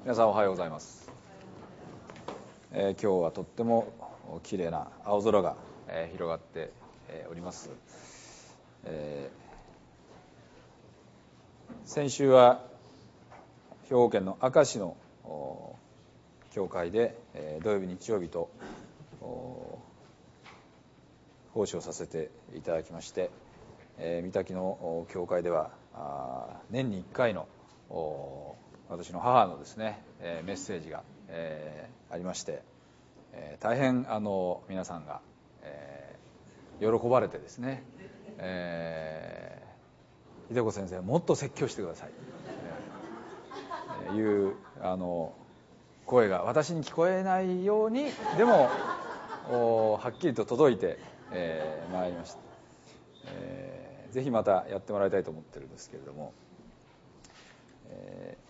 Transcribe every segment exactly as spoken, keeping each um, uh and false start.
皆さんおはようございます、えー、今日はとってもきれいな青空が、えー、広がって、えー、おります、えー、先週は兵庫県の明石の教会で、えー、土曜日日曜日と奉仕をさせていただきまして、えー、三滝の教会では年にいっかいの私の母のですね、えー、メッセージが、えー、ありまして、えー、大変あの皆さんが、えー、喜ばれてですね、えー、秀子先生もっと説教してください、えー、いうあの声が私に聞こえないようにでもはっきりと届いて、えー、まいりました、えー、ぜひまたやってもらいたいと思ってるんですけれども、えー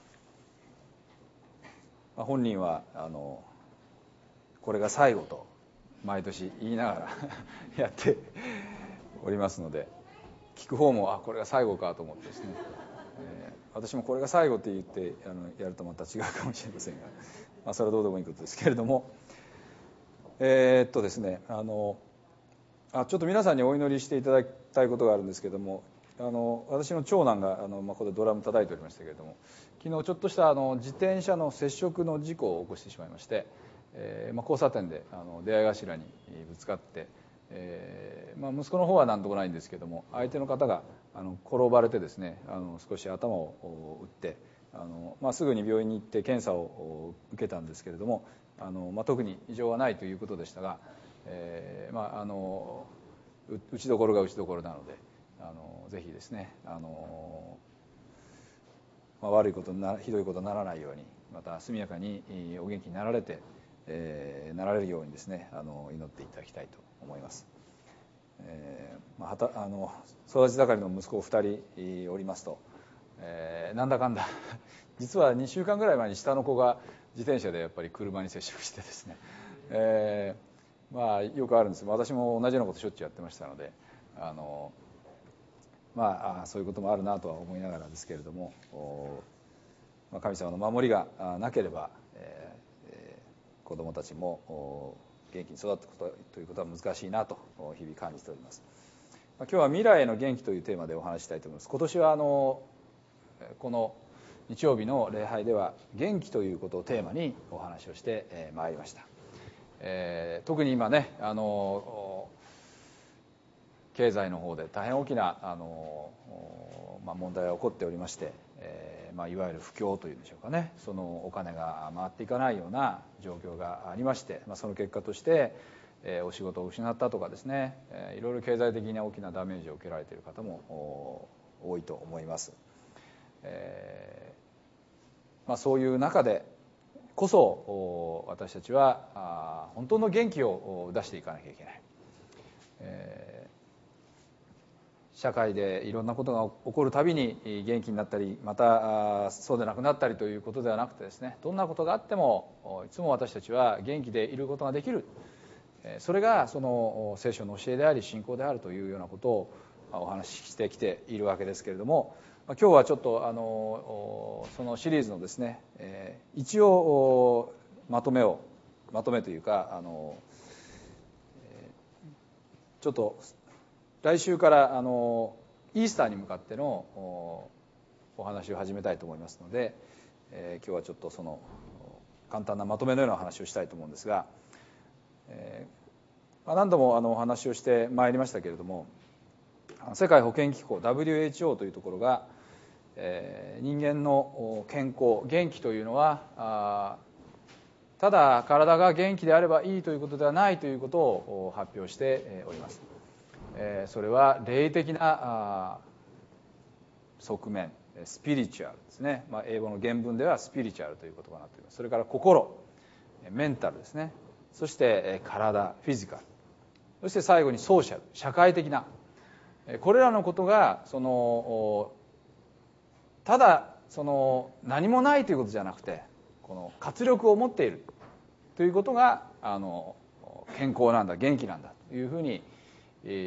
まあ、本人はあのこれが最後と毎年言いながらやっておりますので、聞く方もあこれが最後かと思ってですね、えー、私もこれが最後って言ってあのやるとまた違うかもしれませんが、まあ、それはどうでもいいことですけれども、えー、っとですねあのあちょっと皆さんにお祈りしていただきたいことがあるんですけれども、あの私の長男があの、まあ、ここでドラム叩いておりましたけれども、昨日ちょっとしたあの自転車の接触の事故を起こしてしまいまして、えーまあ、交差点であの出会い頭にぶつかって、えーまあ、息子の方は何ともないんですけども、相手の方があの転ばれてですね、あの少し頭を打ってあの、まあ、すぐに病院に行って検査を受けたんですけれども、あの、まあ、特に異常はないということでしたが、えーまあ、あの打ちどころが打ちどころなので、あのぜひですね、あの、まあ、悪いことなひどいことにならないように、また速やかにお元気になられて、えー、なられるようにですね、あの祈っていただきたいと思います。えーまあ、はたあの育ち盛りの息子ふたりおりますと、えー、なんだかんだ実はにしゅうかんぐらい前に下の子が自転車でやっぱり車に接触してですね、えー、まあよくあるんです。私も同じようなことしょっちゅうやってましたので、あのまあそういうこともあるなとは思いながらですけれども、まあ、神様の守りがなければ、えー、子どもたちも元気に育つことということは難しいなと日々感じております。今日は未来への元気というテーマでお話したいと思います。今年はあのこの日曜日の礼拝では元気ということをテーマにお話をしてまいりました。えー、特に今ね、あの経済の方で大変大きなあの、まあ、問題が起こっておりまして、えーまあ、いわゆる不況というんでしょうかね、そのお金が回っていかないような状況がありまして、まあ、その結果として、えー、お仕事を失ったとかですね、えー、いろいろ経済的に大きなダメージを受けられている方も多いと思います。えーまあ、そういう中でこそ私たちは本当の元気を出していかなきゃいけない、えー、社会でいろんなことが起こるたびに元気になったり、またそうでなくなったりということではなくてですね、どんなことがあってもいつも私たちは元気でいることができる、それがその聖書の教えであり信仰であるというようなことをお話ししてきているわけですけれども、今日はちょっとあのそのシリーズのですね、えー、一応まとめをまとめというか、あの、えー、ちょっと来週からあのイースターに向かってのお話を始めたいと思いますので、えー、今日はちょっとその簡単なまとめのような話をしたいと思うんですが、えーまあ、何度もあのお話をしてまいりましたけれども、世界保健機構 ダブリューエイチオー というところが、えー、人間の健康元気というのはあただ体が元気であればいいということではないということを発表しております。えー、それは霊的なあ側面、スピリチュアルですね、まあ、英語の原文ではスピリチュアルという言葉になっています。それから心、メンタルですね、そして体、フィジカル、そして最後にソーシャル、社会的な、これらのことがそのただその何もないということじゃなくて、この活力を持っているということがあの健康なんだ、元気なんだというふうに、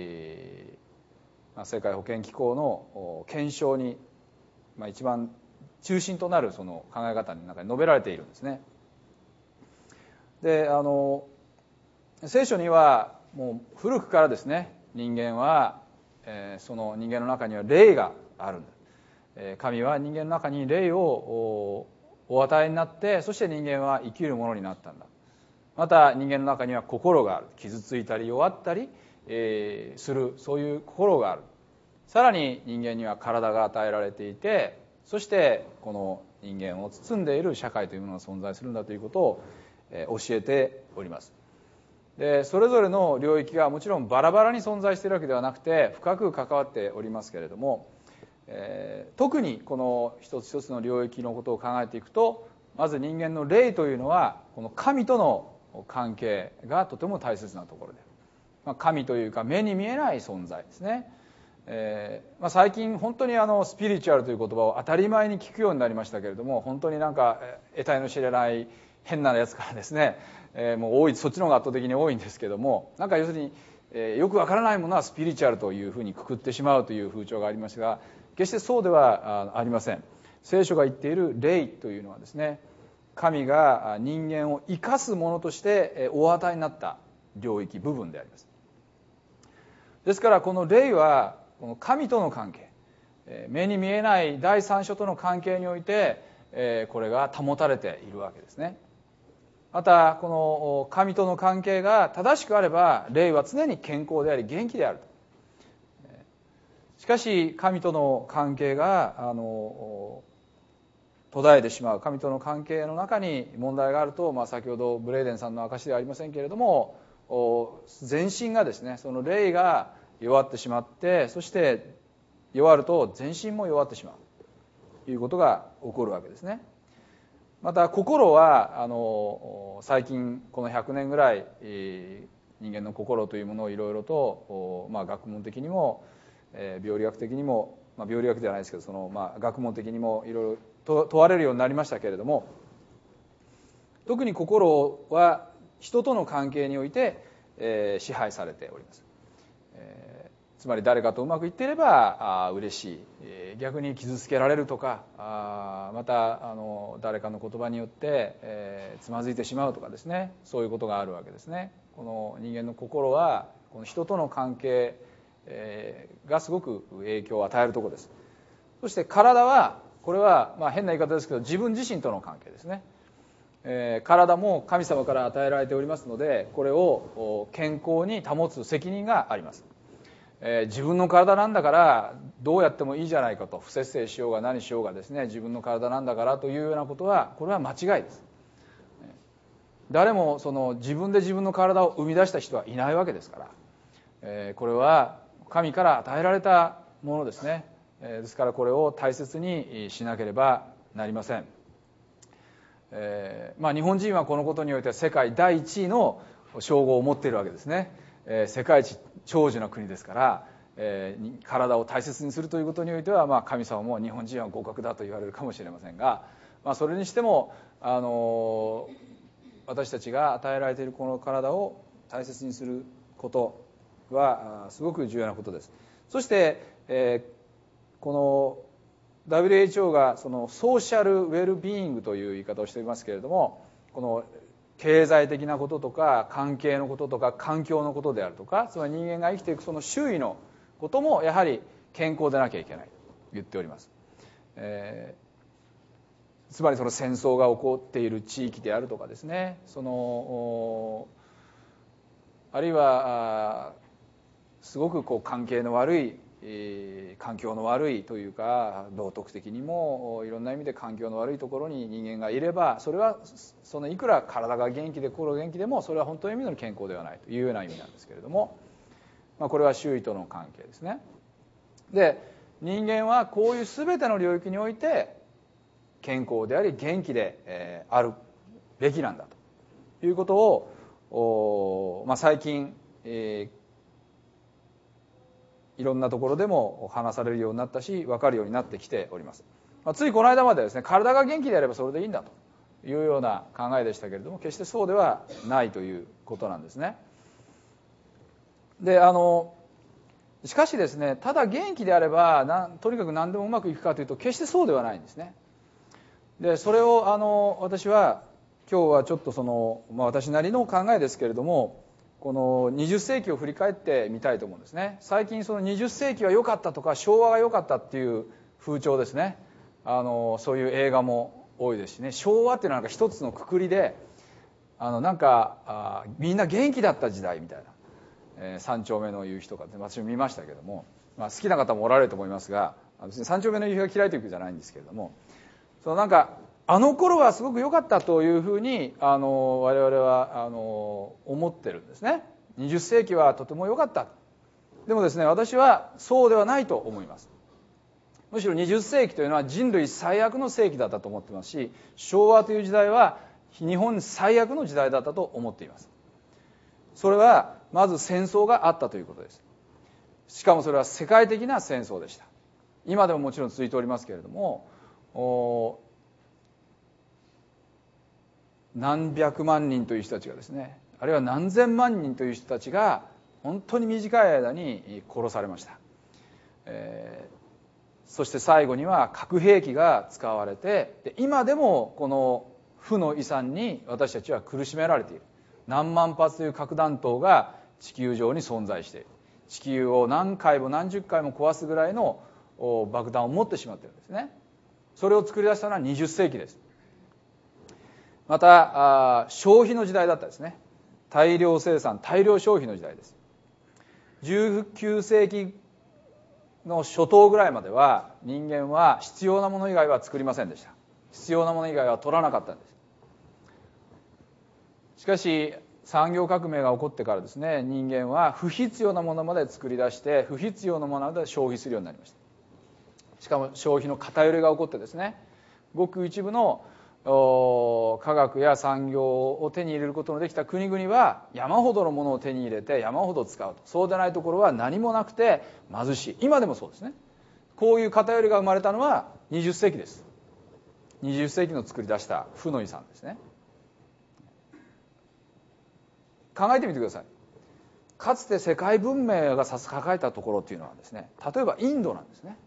えー、世界保健機構の検証に、まあ、一番中心となるその考え方の中に述べられているんですね。で、あの聖書にはもう古くからですね、人間は、えー、その人間の中には霊があるんだ。えー、神は人間の中に霊を お, お与えになって、そして人間は生きるものになったんだ。また人間の中には心がある。傷ついたり弱ったり、えー、する、そういう心がある。さらに人間には体が与えられていて、そしてこの人間を包んでいる社会というものが存在するんだということを教えております。で、それぞれの領域がもちろんバラバラに存在しているわけではなくて、深く関わっておりますけれども、えー、特にこの一つ一つの領域のことを考えていくと、まず人間の霊というのはこの神との関係がとても大切なところで、まあ、神というか目に見えない存在ですね。えーまあ、最近本当にあのスピリチュアルという言葉を当たり前に聞くようになりましたけれども、本当になんか得体の知れない変なやつからですね、えー、もう多い、そっちの方が圧倒的に多いんですけども、なんか要するに、えー、よくわからないものはスピリチュアルというふうにくくってしまうという風潮がありますが、決してそうではありません。聖書が言っている霊というのはですね、神が人間を生かすものとしてお与えになった領域、部分であります。ですからこの霊はこの神との関係、目に見えない第三者との関係においてこれが保たれているわけですね。またこの神との関係が正しくあれば、霊は常に健康であり元気であると。しかし神との関係があの途絶えてしまう、神との関係の中に問題があると、まあ、先ほどブレイデンさんの証ではありませんけれども、全身がですね、その霊が弱ってしまって、そして弱ると全身も弱ってしまうということが起こるわけですね。また心はあの最近このひゃくねんぐらい人間の心というものをいろいろと、まあ、学問的にも病理学的にも、まあ、病理学ではないですけど、その、まあ、学問的にもいろいろ問われるようになりましたけれども、特に心は人との関係において、えー、支配されております。えー、つまり誰かとうまくいっていればあ嬉しい、えー、逆に傷つけられるとか、あまたあの誰かの言葉によって、えー、つまずいてしまうとかですね、そういうことがあるわけですね。この人間の心はこの人との関係がすごく影響を与えるところです。そして体は、これはまあ変な言い方ですけど、自分自身との関係ですね。えー、体も神様から与えられておりますので、これを健康に保つ責任があります。えー、自分の体なんだからどうやってもいいじゃないかと、不節制しようが何しようがですね、自分の体なんだからというようなことは、これは間違いです。誰もその自分で自分の体を生み出した人はいないわけですから、えー、これは神から与えられたものですね。ですからこれを大切にしなければなりません。えーまあ、日本人はこのことにおいては世界第一位の称号を持っているわけですね。えー、世界一長寿な国ですから、えー、体を大切にするということにおいては、まあ、神様も日本人は合格だと言われるかもしれませんが、まあ、それにしても、あのー、私たちが与えられているこの体を大切にすることはすごく重要なことです。そして、えー、この ダブリューエイチオー がそのソーシャルウェルビーイングという言い方をしていますけれども、この経済的なこととか関係のこととか環境のことであるとか、つまり人間が生きていくその周囲のこともやはり健康でなきゃいけないと言っております。えー、つまりその戦争が起こっている地域であるとかですね、そのあるいはすごくこう関係の悪い、えー、環境の悪いというか、道徳的にもいろんな意味で環境の悪いところに人間がいれば、それはそのいくら体が元気で心が元気でも、それは本当の意味の健康ではないというような意味なんですけれども、まあ、これは周囲との関係ですね。で、人間はこういう全ての領域において健康であり元気で、えー、あるべきなんだということを、おまあ、最近、えーいろんなところでも話されるようになったし、分かるようになってきております。まあ、ついこの間まではですね、体が元気であればそれでいいんだというような考えでしたけれども、決してそうではないということなんですね。で、あのしかしですね、ただ元気であればなとにかく何でもうまくいくかというと、決してそうではないんですね。 でそれをあの私は今日はちょっとその、まあ、私なりの考えですけれども、このにじゅっせいきを振り返ってみたいと思うんですね。最近そのにじゅっせいきは良かったとか昭和が良かったっていう風潮ですね。あのそういう映画も多いですしね。昭和っていうのはなんか一つのくくりで、あのなんかあみんな元気だった時代みたいな、えー、三丁目の夕日とか私も見ましたけども、まあ、好きな方もおられると思いますが、別に三丁目の夕日が嫌いというわけじゃないんですけれども、そのなんかあの頃はすごく良かったというふうにあの我々はあの思ってるんですね。にじゅっせいきはとても良かった。でもですね、私はそうではないと思います。むしろにじゅっせいきというのは人類最悪の世紀だったと思ってますし、昭和という時代は日本最悪の時代だったと思っています。それはまず戦争があったということです。しかもそれは世界的な戦争でした。今でももちろん続いておりますけれども、何百万人という人たちがですね、あるいは何千万人という人たちが本当に短い間に殺されました。えー、そして最後には核兵器が使われて、で今でもこの負の遺産に私たちは苦しめられている。何万発という核弾頭が地球上に存在している。地球を何回も何十回も壊すぐらいの爆弾を持ってしまっているんですね。それを作り出したのはにじゅっせいきです。また消費の時代だったですね。大量生産、大量消費の時代です。じゅうきゅうせいきの初頭ぐらいまでは人間は必要なもの以外は作りませんでした。必要なもの以外は取らなかったんです。しかし産業革命が起こってからですね、人間は不必要なものまで作り出して不必要なものまで消費するようになりました。しかも消費の偏りが起こってですね、ごく一部の科学や産業を手に入れることのできた国々は山ほどのものを手に入れて山ほど使うと。そうでないところは何もなくて貧しい。今でもそうですね。こういう偏りが生まれたのはにじゅっせいきです。にじゅっせいきの作り出した負の遺産ですね。考えてみてください。かつて世界文明が栄えたところっていうのはですね、例えばインドなんですね。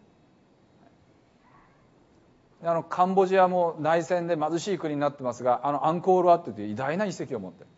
あのカンボジアも内戦で貧しい国になってますが、あのアンコールワットという偉大な遺跡を持っている。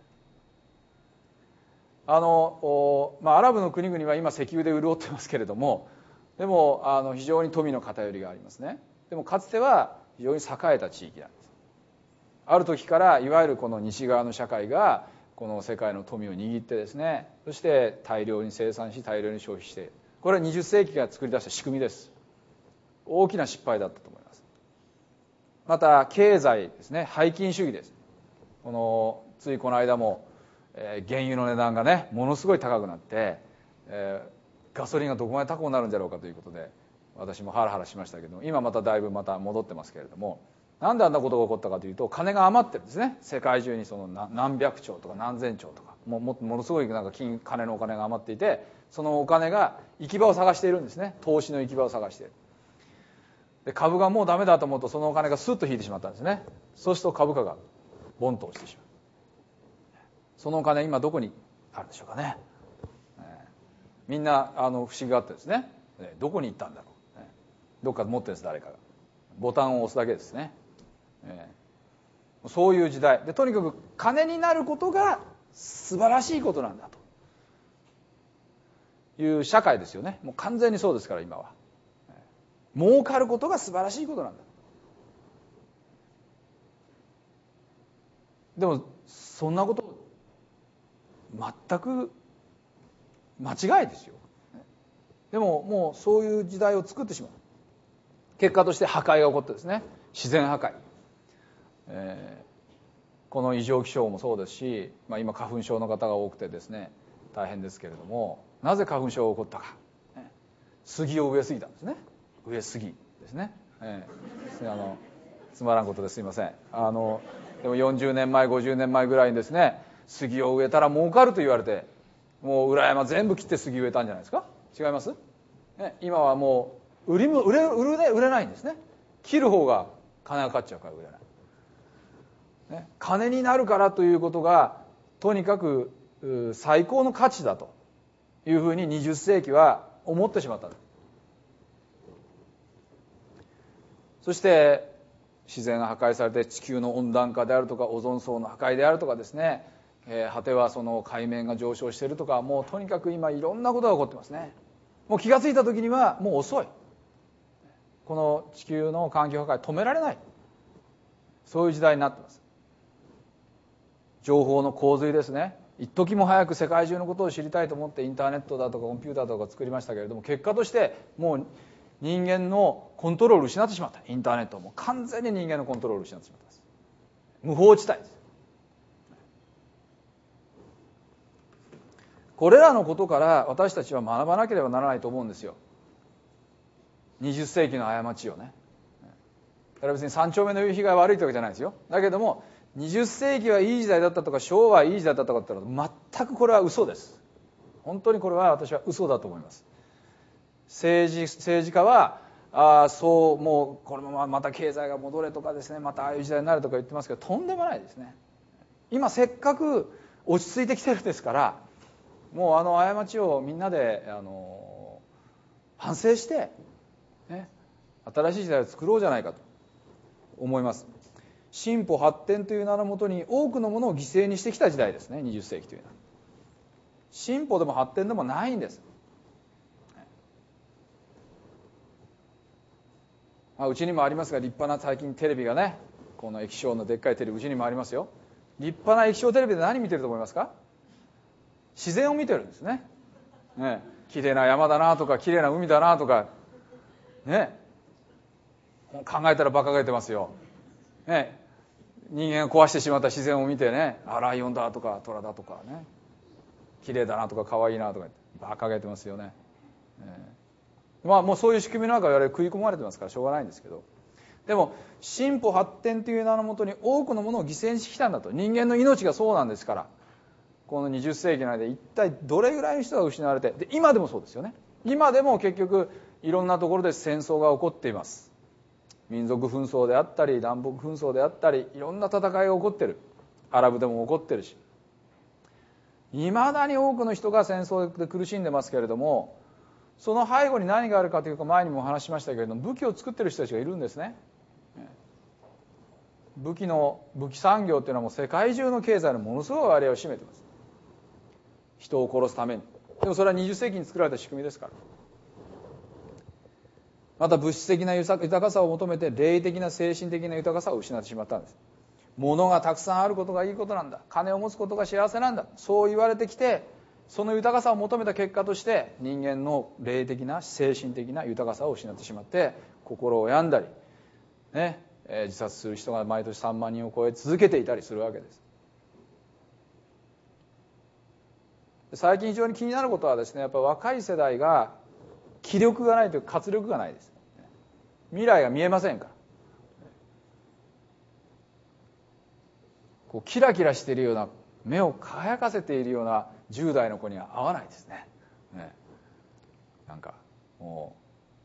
あの、まあ、アラブの国々は今石油で潤ってますけれども、でもあの非常に富の偏りがありますね。でもかつては非常に栄えた地域なんです。ある時からいわゆるこの西側の社会がこの世界の富を握ってですね、そして大量に生産し大量に消費している。これはにじゅっせいきが作り出した仕組みです。大きな失敗だったと思います。また経済ですね、拝金主義です。このついこの間も、えー、原油の値段がねものすごい高くなって、えー、ガソリンがどこまで高くなるんだろうかということで私もハラハラしましたけど、今まただいぶまた戻ってますけれども、なんであんなことが起こったかというと、金が余ってるんですね。世界中にその何百兆とか何千兆とかももものすごいなんか金金のお金が余っていて、そのお金が行き場を探しているんですね。投資の行き場を探している。で株がもうダメだと思うとそのお金がスッと引いてしまったんですね。そうすると株価がボンと落ちてしまう。そのお金今どこにあるでしょうかね。えー、みんなあの不思議があってですね、えー、どこに行ったんだろう、えー、どっかで持ってるんです誰かが。ボタンを押すだけですね。えー、そういう時代で、とにかく金になることが素晴らしいことなんだという社会ですよね。もう完全にそうですから今は。儲かることが素晴らしいことなんだ。でもそんなこと全く間違いですよ。でももうそういう時代を作ってしまう。結果として破壊が起こってですね、自然破壊、えー、この異常気象もそうですし、まあ、今花粉症の方が多くてですね大変ですけれども、なぜ花粉症が起こったか、杉を植えすぎたんですね。植えすぎですね、えー、あのつまらんことですいません。あのでもよんじゅうねんまえごじゅうねんまえぐらいにですね、杉を植えたら儲かると言われて、もう裏山全部切って杉植えたんじゃないですか。違います、ね、今はもう売りも売れ売れ売れないんですね。切る方が金がかかっちゃうから売れない、ね、金になるからということがとにかく最高の価値だというふうににじゅっせいきは思ってしまったんです。そして自然が破壊されて地球の温暖化であるとかオゾン層の破壊であるとかですね、えー、果てはその海面が上昇しているとか、もうとにかく今いろんなことが起こってますね。もう気がついた時にはもう遅い。この地球の環境破壊止められない、そういう時代になっています。情報の洪水ですね。一時も早く世界中のことを知りたいと思ってインターネットだとかコンピューターとか作りましたけれども、結果としてもう人間のコントロールを失ってしまった。インターネットはもう完全に人間のコントロールを失ってしまったんです。無法地帯です。これらのことから私たちは学ばなければならないと思うんですよ。にじゅっ世紀の過ちをね。だから別に三丁目の夕日が悪いってわけじゃないですよ。だけどもにじゅっ世紀はいい時代だったとか昭和はいい時代だったとかって言ったら全くこれは嘘です。本当にこれは私は嘘だと思います。政治、政治家はあそうもうこのまままた経済が戻れとかですね、またああいう時代になるとか言ってますけど、とんでもないですね。今せっかく落ち着いてきてるんですから、もうあの過ちをみんなであの反省して、ね、新しい時代を作ろうじゃないかと思います。進歩発展という名のもとに多くのものを犠牲にしてきた時代ですね、にじゅっ世紀というのは。進歩でも発展でもないんです。まあ、うちにもありますが、立派な最近テレビがね、この液晶のでっかいテレビうちにもありますよ。立派な液晶テレビで何見てると思いますか？自然を見てるんですね。ね、綺麗な山だなとか綺麗な海だなとかね、考えたら馬鹿げてますよ。ね、人間が壊してしまった自然を見てね、あライオンだとかトラだとかね、綺麗だなとか可愛いなとか馬鹿げてますよね。ね、まあもうそういう仕組みの中で食い込まれてますからしょうがないんですけど、でも進歩発展という名のもとに多くのものを犠牲にしてきたんだと。人間の命がそうなんですから、このにじゅっ世紀の間で一体どれぐらいの人が失われて、で今でもそうですよね。今でも結局いろんなところで戦争が起こっています。民族紛争であったり南北紛争であったり、いろんな戦いが起こってる。アラブでも起こってるし、いまだに多くの人が戦争で苦しんでますけれども、その背後に何があるかというか、前にもお話しましたけれども、武器を作ってる人たちがいるんですね。武器の武器産業っていうのはもう世界中の経済のものすごい割合を占めてます。人を殺すために。でもそれはにじゅっ世紀に作られた仕組みですから。また物質的な豊かさを求めて霊的な精神的な豊かさを失ってしまったんです。物がたくさんあることがいいことなんだ、金を持つことが幸せなんだ、そう言われてきて、その豊かさを求めた結果として人間の霊的な精神的な豊かさを失ってしまって、心を病んだり、ね、えー、自殺する人が毎年さんまんにんを超え続けていたりするわけです。最近非常に気になることはですね、やっぱり若い世代が気力がないというか活力がないです。未来が見えませんから。こうキラキラしているような、目を輝かせているようなじゅう代の子には合わないですね。ね、なんかも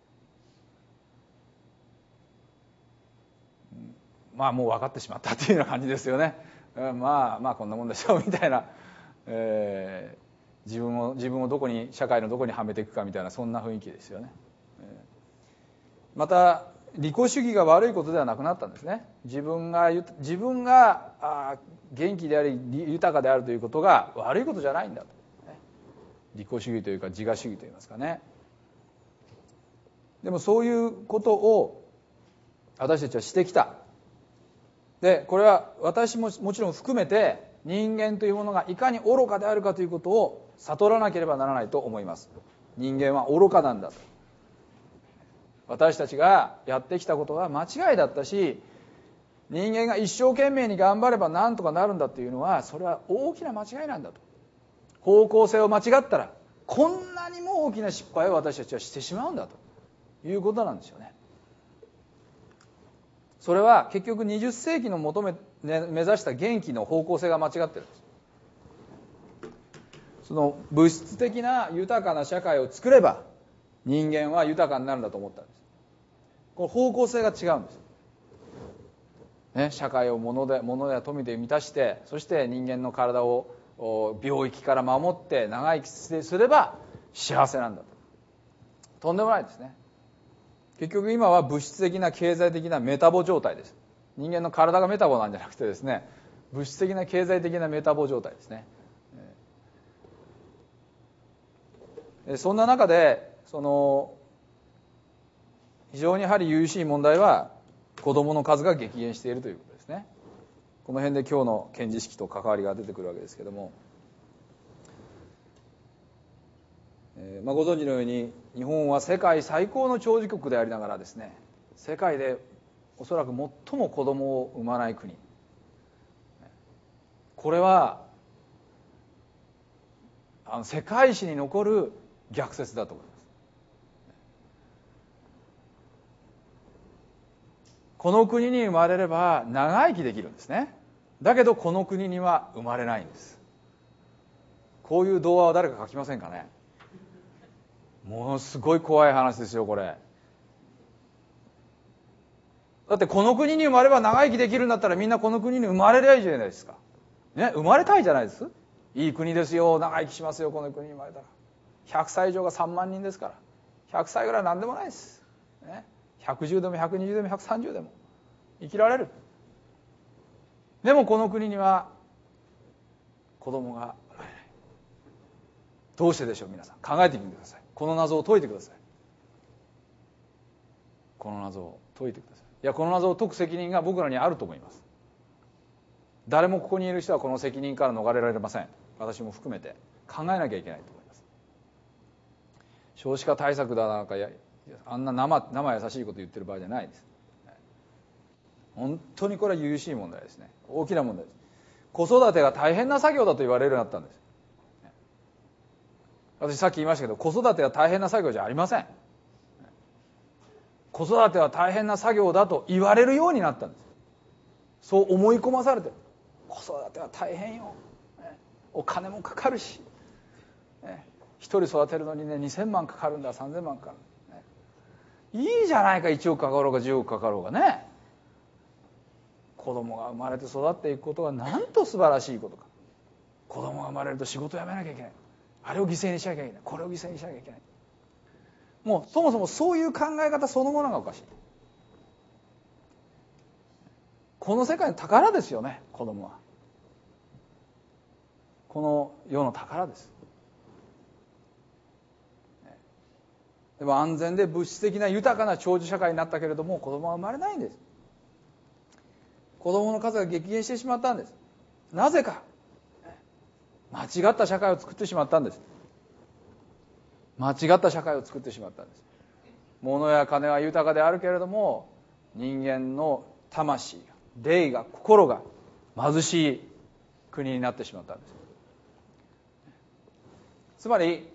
うまあもう分かってしまったというような感じですよね。まあまあこんなもんでしょうみたいな、えー、自分を自分をどこに社会のどこにはめていくかみたいな、そんな雰囲気ですよね。また利己主義が悪いことではなくなったんですね。自分が自分があ元気であり豊かであるということが悪いことじゃないんだと、ね、利己主義というか自我主義といいますかね。でもそういうことを私たちはしてきた。でこれは私ももちろん含めて、人間というものがいかに愚かであるかということを悟らなければならないと思います。人間は愚かなんだと。私たちがやってきたことは間違いだったし、人間が一生懸命に頑張れば何とかなるんだというのは、それは大きな間違いなんだと。方向性を間違ったらこんなにも大きな失敗を私たちはしてしまうんだということなんですよね。それは結局にじゅっ世紀の求め、ね、目指した元気の方向性が間違ってるんです。その物質的な豊かな社会を作れば人間は豊かになるんだと思ったんです。この方向性が違うんです、ね、社会を物で物や富で満たして、そして人間の体を病気から守って長生きすれば幸せなんだと。とんでもないですね。結局今は物質的な経済的なメタボ状態です。 人間の体がメタボなんじゃなくてですね、物質的な経済的なメタボ状態ですね。そんな中でその非常にやはり由々しい問題は子どもの数が激減しているということですね。この辺で今日の献示式と関わりが出てくるわけですけども、えーまあ、ご存知のように日本は世界最高の長寿国でありながらですね、世界でおそらく最も子供を産まない国、これはあの世界史に残る逆説だと思います。この国に生まれれば長生きできるんですね。だけどこの国には生まれないんです。こういう童話を誰か書きませんかね。ものすごい怖い話ですよこれ。だってこの国に生まれば長生きできるんだったらみんなこの国に生まれりゃいいじゃないですか、ね、生まれたいじゃないです。いい国ですよ、長生きしますよ、この国に生まれたら。ひゃくさい以上がさんまんにんですから、ひゃくさいぐらいは何でもないです、ね、ひゃくじゅうでもひゃくにじゅうでもひゃくさんじゅうでも生きられる。でもこの国には子供が生まれない。どうしてでしょう。皆さん考えてみてください。この謎を解いてください。この謎を解いてください。いや、この謎を解く責任が僕らにあると思います。誰もここにいる人はこの責任から逃れられません。私も含めて考えなきゃいけないと思います。少子化対策だなんかやあんな生生優しいこと言ってる場合じゃないです。本当にこれは由々しい問題ですね。大きな問題です。子育てが大変な作業だと言われるようになったんです。私さっき言いましたけど、子育ては大変な作業じゃありません。子育ては大変な作業だと言われるようになったんです。そう思い込まされてる。子育ては大変よ、お金もかかるし、一人育てるのにねにせんまんかかるんだ、さんぜんまんかかる。いいじゃないか、いちおくかかろうがじゅうおくかかろうがね。子供が生まれて育っていくことがなんと素晴らしいことか。子供が生まれると仕事を辞めなきゃいけない、あれを犠牲にしなきゃいけない、これを犠牲にしなきゃいけない。もうそもそもそういう考え方そのものがおかしい。この世界の宝ですよね、子供は。この世の宝です。でも安全で物質的な豊かな長寿社会になったけれども子供は生まれないんです。子供の数が激減してしまったんです。なぜか。間違った社会を作ってしまったんです。間違った社会を作ってしまったんです。物や金は豊かであるけれども人間の魂が、霊が、心が貧しい国になってしまったんです。つまり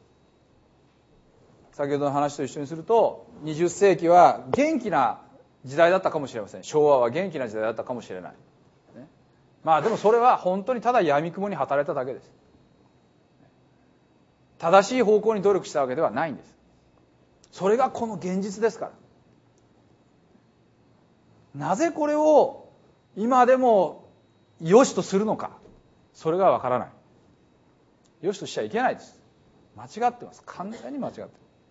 先ほどの話と一緒にするとにじゅっせいきは元気な時代だったかもしれません。昭和は元気な時代だったかもしれない、ね、まあでもそれは本当にただ闇雲に働いただけです。正しい方向に努力したわけではないんです。それがこの現実ですから。なぜこれを今でも良しとするのか、それがわからない。良しとしちゃいけないです。間違ってます。完全に間違ってる。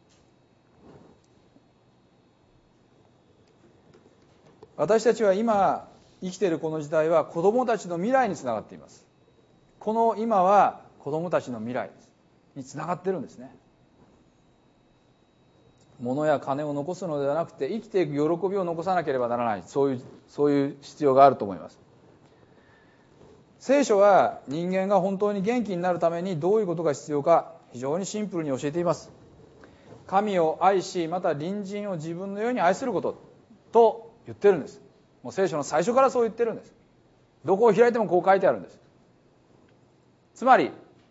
私たちは今生きているこの時代は子どもたちの未来につながっています。この今は子どもたちの未来につながってるんですね。物や金を残すのではなくて生きていく喜びを残さなければならない、そういう、そういう必要があると思います。聖書は人間が本当に元気になるためにどういうことが必要か非常にシンプルに教えています。神を愛し、また隣人を自分のように愛することと言ってるんです。もう聖書の最初からそう言ってるんです。どこを開いてもこう書いてあるんです。つまり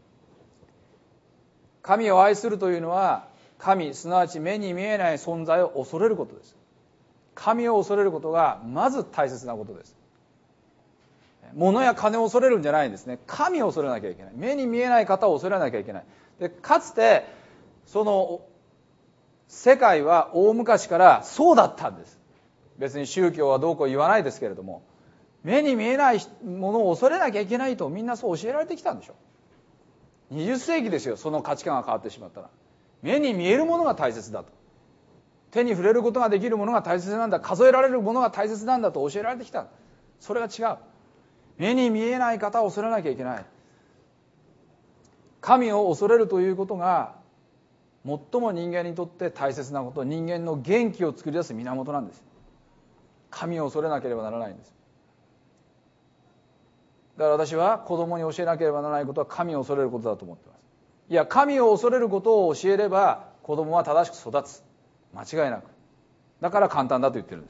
神を愛するというのは神、すなわち目に見えない存在を恐れることです。神を恐れることがまず大切なことです。物や金を恐れるんじゃないんですね。神を恐れなきゃいけない。目に見えない方を恐れなきゃいけない。でかつてその世界は大昔からそうだったんです。別に宗教はどうこう言わないですけれども、目に見えないものを恐れなきゃいけないとみんなそう教えられてきたんでしょう。にじゅっせいきですよ、その価値観が変わってしまったら。目に見えるものが大切だと。 手に触れることができるものが大切なんだ、数えられるものが大切なんだと教えられてきた。それが違う。目に見えない方を恐れなきゃいけない。神を恐れるということが最も人間にとって大切なこと、人間の元気を作り出す源なんです。神を恐れなければならないんです。だから私は子供に教えなければならないことは神を恐れることだと思っています。いや、神を恐れることを教えれば子供は正しく育つ。間違いなく。だから簡単だと言ってるんです。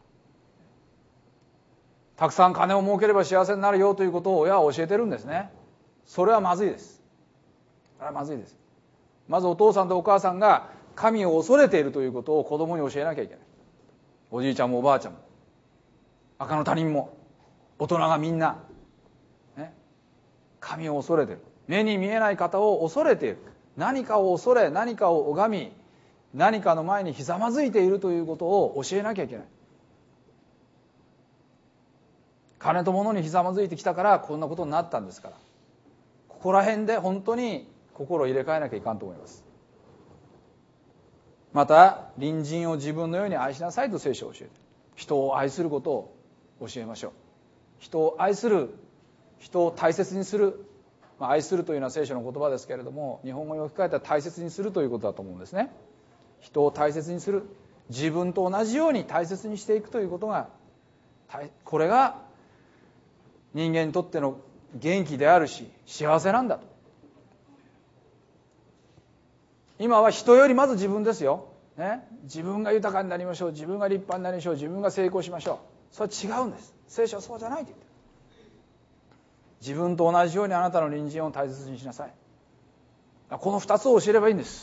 たくさん金を儲ければ幸せになるよということを親は教えてるんですね。それはまずいです。それはまずいです。まずお父さんとお母さんが神を恐れているということを子供に教えなきゃいけない。おじいちゃんもおばあちゃんも赤の他人も大人がみんな、ね、神を恐れている。目に見えない方を恐れている。何かを恐れ、何かを拝み、何かの前にひざまずいているということを教えなきゃいけない。金と物にひざまずいてきたからこんなことになったんですから、ここら辺で本当に心を入れ替えなきゃいかんと思います。また隣人を自分のように愛しなさいと聖書を教えている。人を愛することを教えましょう。人を愛する、人を大切にする、まあ、愛するというのは聖書の言葉ですけれども、日本語に置き換えたら大切にするということだと思うんですね。人を大切にする、自分と同じように大切にしていくということが、これが人間にとっての元気であるし幸せなんだと。今は人よりまず自分ですよ、ね、自分が豊かになりましょう、自分が立派になりましょう、自分が成功しましょう。それは違うんです。聖書はそうじゃないと言ってる。自分と同じようにあなたの隣人を大切にしなさい。この二つを教えればいいんです。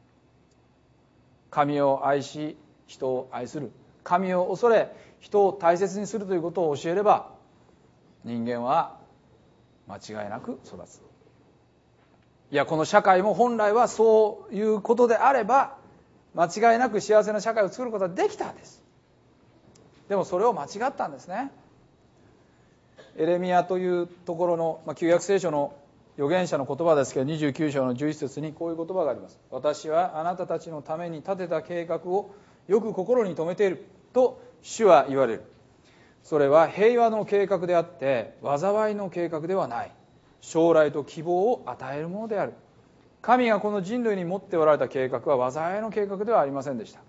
神を愛し人を愛する、神を恐れ人を大切にするということを教えれば人間は間違いなく育つ。いや、この社会も本来はそういうことであれば間違いなく幸せな社会を作ることができたんです。でもそれを間違ったんですね。エレミヤというところの、まあ、旧約聖書の預言者の言葉ですけど、にじゅうきゅう章のじゅういち節にこういう言葉があります。私はあなたたちのために立てた計画をよく心に留めていると主は言われる。それは平和の計画であって災いの計画ではない。将来と希望を与えるものである。神がこの人類に持っておられた計画は災いの計画ではありませんでした。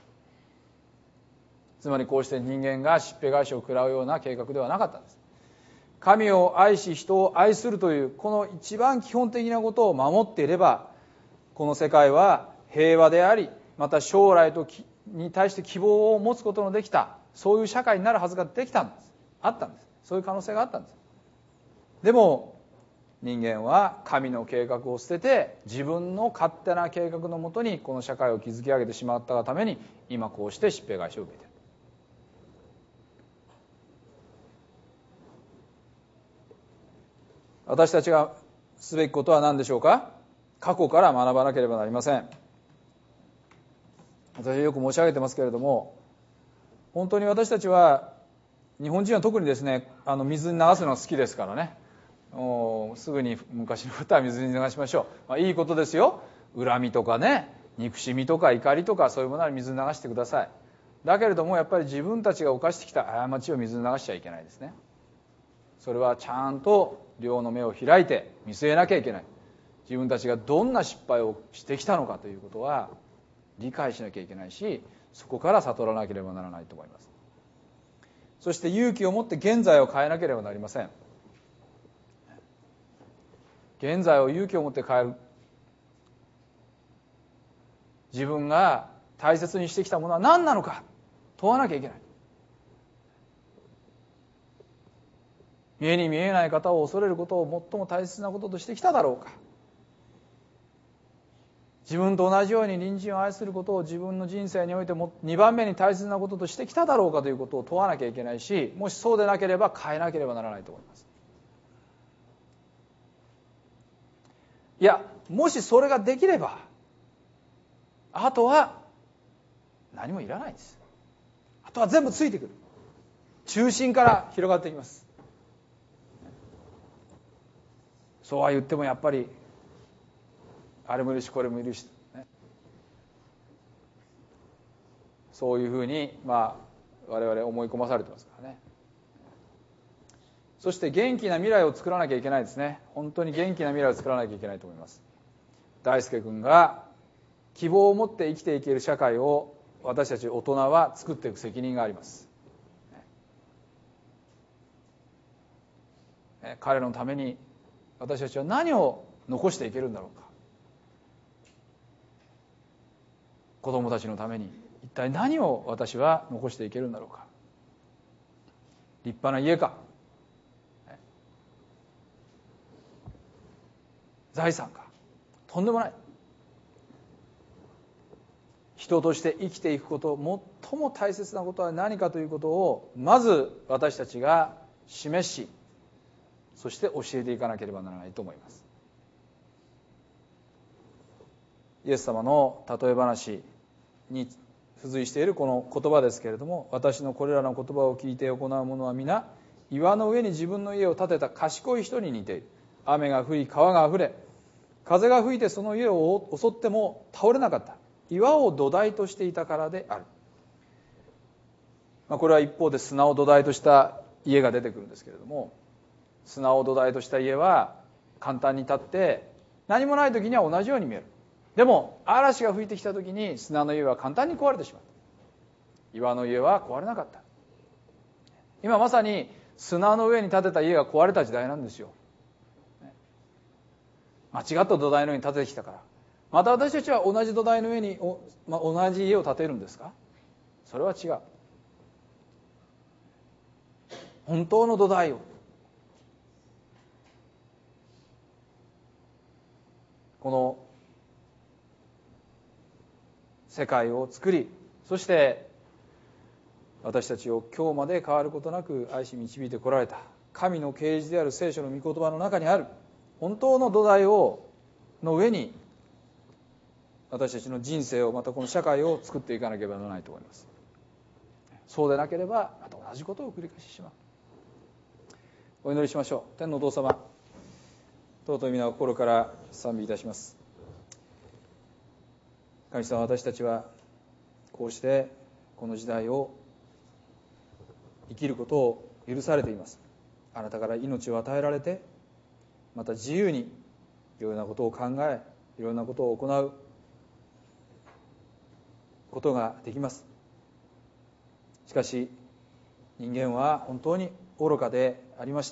つまりこうして人間がしっぺ返しを食らうような計画ではなかったんです。神を愛し人を愛するというこの一番基本的なことを守っていれば、この世界は平和であり、また将来とに対して希望を持つことのできた、そういう社会になるはずができたんです。あったんです。そういう可能性があったんです。でも人間は神の計画を捨てて自分の勝手な計画のもとにこの社会を築き上げてしまったがために、今こうしてしっぺ返しを受けている。私たちがすべきことは何でしょうか。過去から学ばなければなりません。私はよく申し上げてますけれども、本当に私たちは日本人は特にですね、あの水に流すのが好きですからね、もうすぐに昔のことは水に流しましょう、まあ、いいことですよ。恨みとかね、憎しみとか怒りとかそういうものは水に流してください。だけれどもやっぱり自分たちが犯してきた過ちを水に流しちゃいけないですね。それはちゃんと両の目を開いて見据えなきゃいけない。自分たちがどんな失敗をしてきたのかということは理解しなきゃいけないし、そこから悟らなければならないと思います。そして勇気を持って現在を変えなければなりません。現在を勇気を持って変える。自分が大切にしてきたものは何なのか問わなきゃいけない。見えに見えない方を恐れることを最も大切なこととしてきただろうか。自分と同じように隣人を愛することを自分の人生においてもにばんめに大切なこととしてきただろうかということを問わなきゃいけないし、もしそうでなければ変えなければならないと思います。いや、もしそれができればあとは何もいらないんです。あとは全部ついてくる。中心から広がっていきます。そうは言ってもやっぱりあれもいるしこれもいるし、ね、 そういうふうに、まあ、我々思い込まされてますからね。そして元気な未来を作らなきゃいけないですね。本当に元気な未来を作らなきゃいけないと思います。大輔君が希望を持って生きていける社会を私たち大人は作っていく責任があります。彼のために私たちは何を残していけるんだろうか。子供たちのために一体何を私は残していけるんだろうか。立派な家か、財産か、とんでもない。人として生きていくこと、最も大切なことは何かということをまず私たちが示し、そして教えていかなければならないと思います。イエス様の例え話に付随しているこの言葉ですけれども、私のこれらの言葉を聞いて行う者は皆岩の上に自分の家を建てた賢い人に似ている。雨が降り川があふれ、風が吹いてその家を襲っても倒れなかった。岩を土台としていたからである。まあ、これは一方で砂を土台とした家が出てくるんですけれども、砂を土台とした家は簡単に建って何もない時には同じように見える。でも嵐が吹いてきた時に砂の家は簡単に壊れてしまった。岩の家は壊れなかった。今まさに砂の上に建てた家が壊れた時代なんですよ。間違った土台の上に建ててきたから。また私たちは同じ土台の上に、まあ、同じ家を建てるんですか？それは違う。本当の土台を、この世界を作り、そして私たちを今日まで変わることなく愛し導いてこられた神の啓示である聖書の御言葉の中にある本当の土台をの上に私たちの人生を、またこの社会を作っていかなければならないと思います。そうでなければまた同じことを繰り返してしまう。お祈りしましょう。天のお父様、尊い皆を心から賛美いたします。神様、私たちはこうしてこの時代を生きることを許されています。あなたから命を与えられて、また自由にいろいろなことを考え、いろいろなことを行うことができます。しかし人間は本当に愚かでありまして、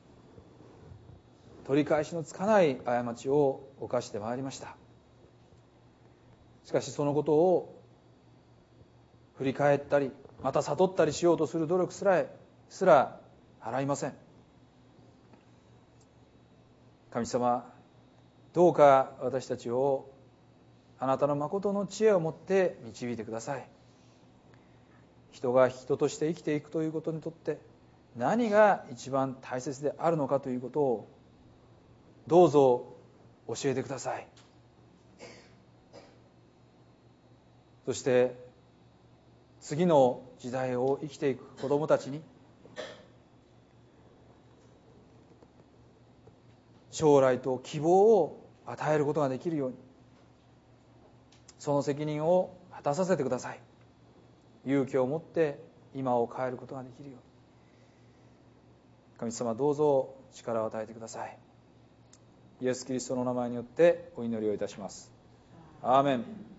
取り返しのつかない過ちを犯してまいりました。しかしそのことを振り返ったり、また悟ったりしようとする努力すらすら払いません。神様、どうか私たちをあなたの誠の知恵を持って導いてください。人が人として生きていくということにとって何が一番大切であるのかということをどうぞ教えてください。そして次の時代を生きていく子どもたちに将来と希望を与えることができるように、その責任を果たさせてください。勇気を持って今を変えることができるように、神様、どうぞ力を与えてください。イエス・キリストの名前によってお祈りをいたします。アーメン。